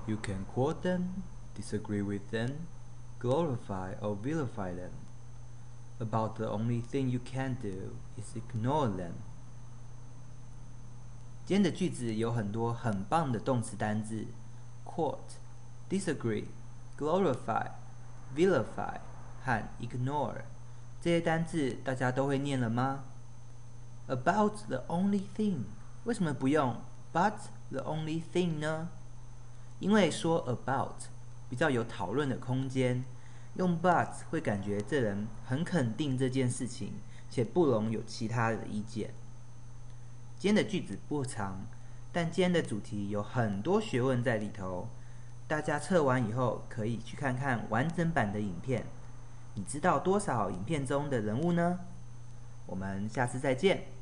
You can quote them, disagree with them, glorify or vilify them. About the only thing you can do is ignore them. 今天的句子有很多很棒的动词单字 quote, disagree, glorify, vilify 和 ignore 这些单字大家都会念了吗？ About the only thing 为什么不用 but the only thing 呢？因为说 about 比较有讨论的空间，用 but 会感觉这人很肯定这件事情，且不容有其他的意见。今天的句子不长，但今天的主题有很多学问在里头。大家测完以后可以去看看完整版的影片。你知道多少影片中的人物呢？我们下次再见。